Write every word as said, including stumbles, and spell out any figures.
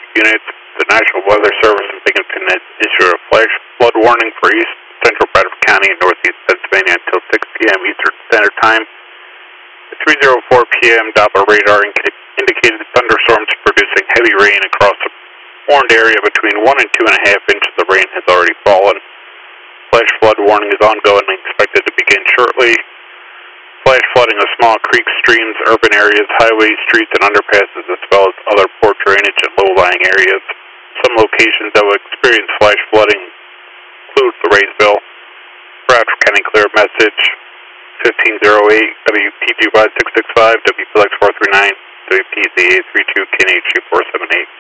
units. The National Weather Service in Binghamton has issued a flash flood warning for east central Bradford County and northeast Pennsylvania until six p m Eastern Standard Time. At three oh four p m Doppler radar indicated thunderstorms producing heavy rain across the warned area between one and two and a half inches of rain has already fallen. Flash flood warning is ongoing and expected to begin shortly. Flash flooding of small creeks, streams, urban areas, highways, streets, and underpasses, as well as other poor drainage and low-lying areas. Some locations that will experience flash flooding include Raysville, Bradford County Clear Message, fifteen oh eight, W P G Y six six five, W P L X four three nine, W P Z eight three two, K N H U four seven eight.